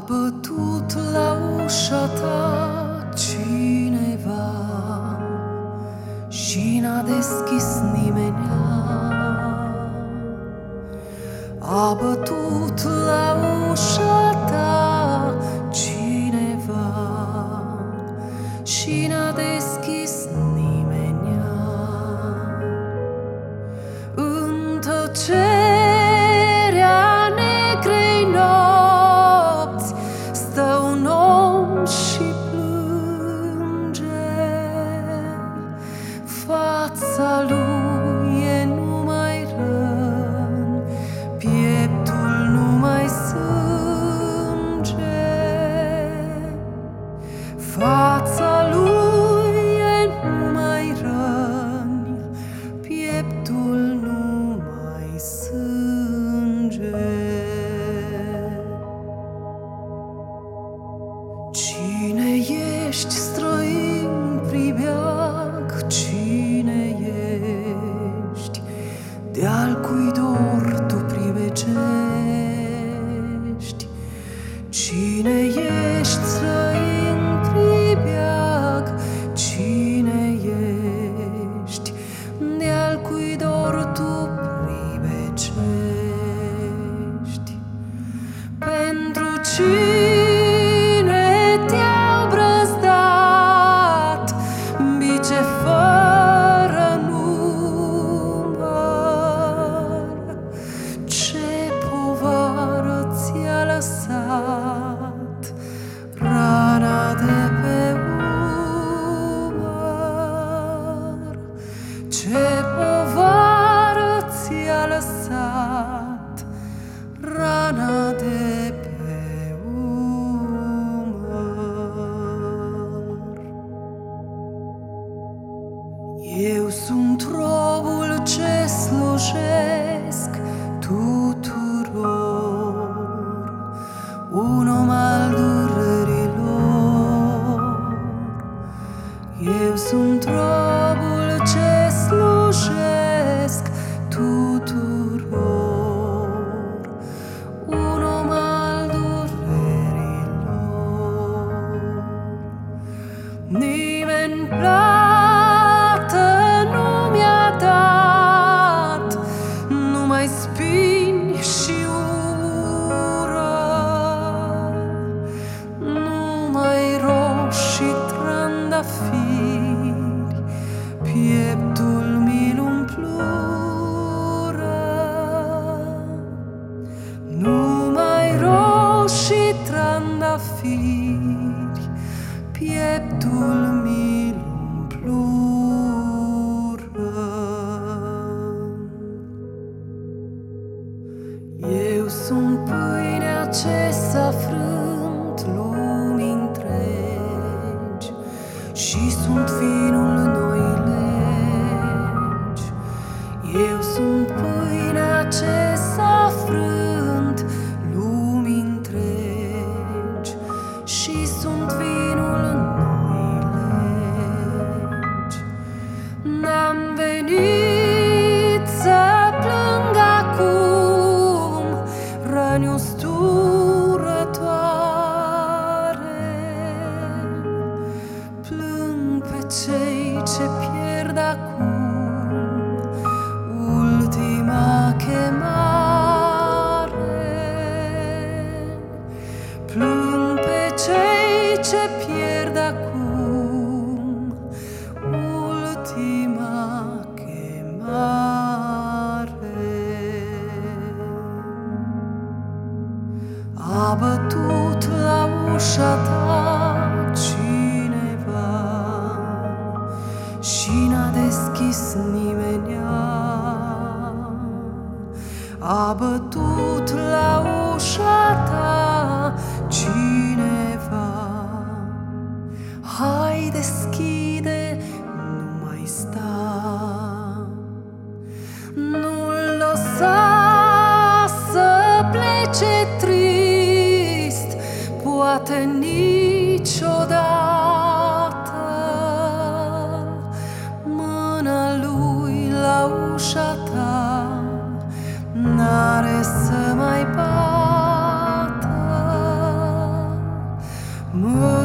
A bătut la ușa ta cineva și n-a deschis nimenea. A bătut la ușa ta cineva și n-a deschis nimenea. În tăcerea negrei nopți stă un om și plânge. Fața lui e numai răni, pieptul numai sânge. Fața lui e numai răni, pieptul numai sânge. Cine ești, străin pribeag? Cine ești? De-al cui dor tu pribecești? Cine ești, străin pribeag? Cine ești? De-al cui dor tu pribecești? Pentru cine te-au brăzdat bice fără număr? Ce povară ți-a lăsat rana de pe umăr? Ce povară ți-a lăsat rana de pe umăr? Eu sunt robul ce slujesc tuturor, un om al durerilor. Eu sunt robul ce slujesc tuturor, un om al durerilor. Nimeni plată nu mi-a dat, numai spini și ură, numai roșii trandafiri, pieptul mi-l umplură. Numai roșii trandafiri, pieptul mi-l umplură. Eu sunt pâinea ce s-a frânt lumii întregi și sunt vinul noii legi. Eu sunt pâinea ce s-a frânt lumii întregi și sunt vinul noii legi. N-am venit să plâng acum răni usturătoare. Plâng pe cei ce pierd acum ultima chemare. Plâng pe cei ce pierd acum ultima chemare. A bătut la ușa ta cineva și n-a deschis nimenea. A bătut la ușa ta cineva. Hai, deschide, nu mai sta, nu-l lăsa să plece trist, poate niciodată. Mâna lui la ușa ta n-are să mai bată. Mă